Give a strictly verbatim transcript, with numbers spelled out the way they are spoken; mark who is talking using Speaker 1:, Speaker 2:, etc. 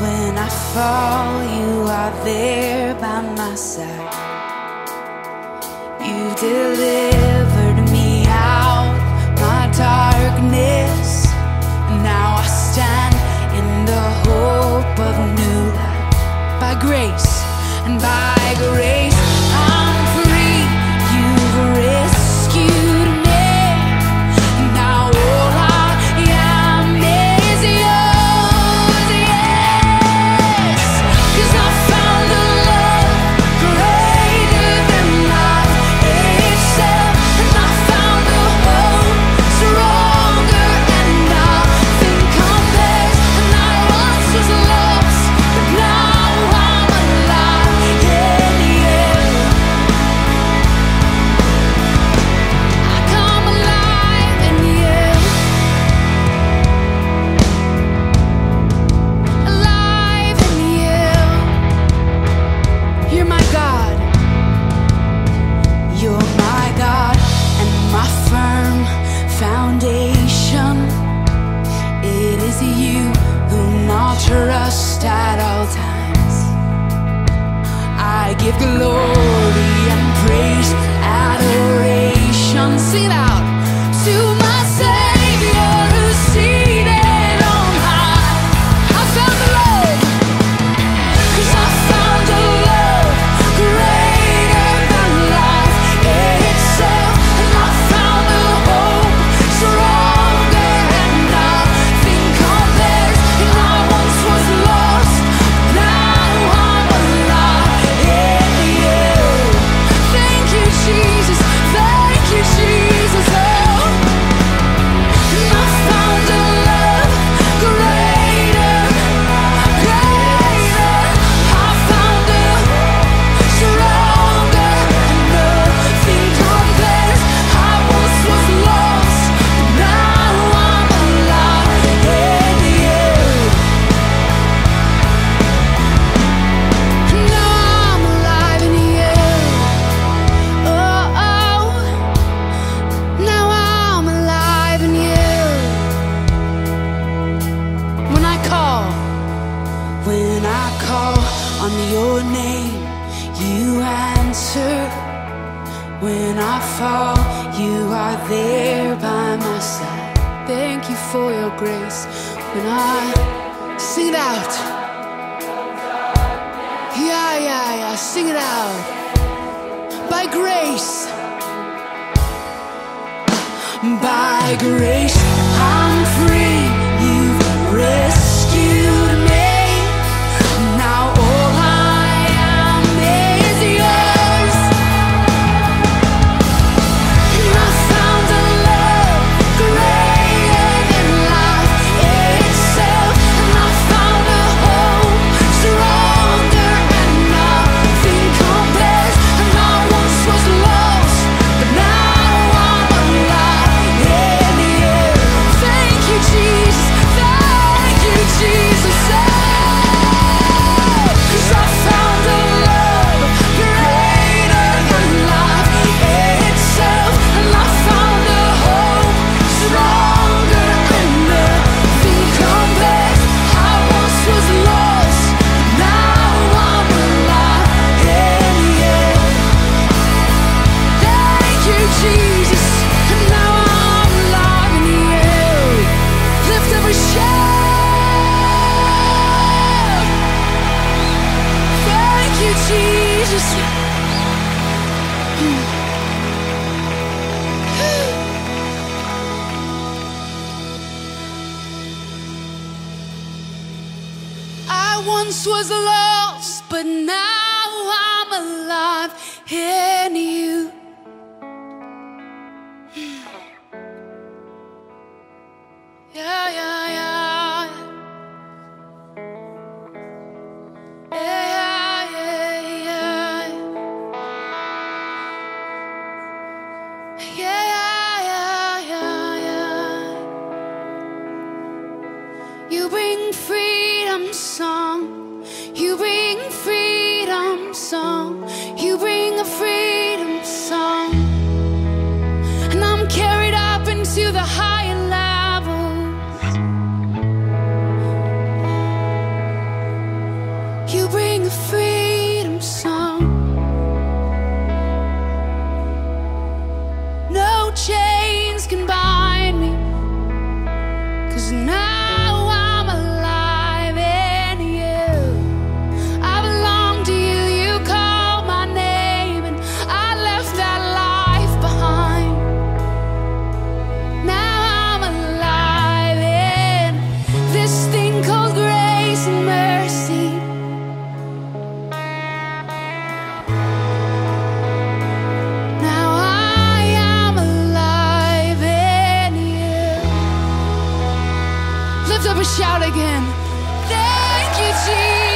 Speaker 1: When I fall, you are there by my side. You delivered me out my darkness, and now I stand in the hope of new life. By grace and by grace I'm free. You've rescued me, and now all I am is yours. Yes, 'cause I found a love greater than life itself, and I found a hope stronger and nothing compares. And I once was lost, but now I'm alive in you. I come alive in you. Alive in you. You're my God. You're my God and my firm foundation. It is you whom I'll trust at all times. I give glory and praise, adoration. Sing it out to my Savior who's seated on high. I found the love, 'cause I found a love greater than life itself, and I found a hope stronger and nothing compares. And I once was lost, now I'm alive in you. Thank you, Jesus. Thank you, Jesus. Oh, and I found a love greater, greater. I found a stronger and nothing compares. I once was lost, but now I'm alive in you. Now I'm alive in you. Oh, oh. Now I'm alive in you. When I call, when I call on your name, you answer. When I fall, you are there by my side. Thank you for your grace. When I sing it out, yeah, yeah, yeah, sing it out. By grace, by grace I'm free. You've rescued me. Now all I am is yours. And I found a love greater than life itself, and I found a hope stronger and nothing compares. And I once was lost, but now I'm alive in you. Thank you, Jesus. Thank you, Jesus. Oh, 'cause I found a love greater than life itself, and I found a hope stronger and nothing compares. I once was lost, but now I'm alive in you. Thank you, Jesus. And now I'm alive in you. Lift every shout. Thank you, Jesus. I once was lost, but now I'm alive in you. Yeah, yeah, yeah. Yeah, yeah, yeah. Yeah, yeah, yeah, yeah. You bring freedom song. You bring freedom song. You bring a freedom song. And I'm carried up into the higher levels. again. Thank you, Jesus.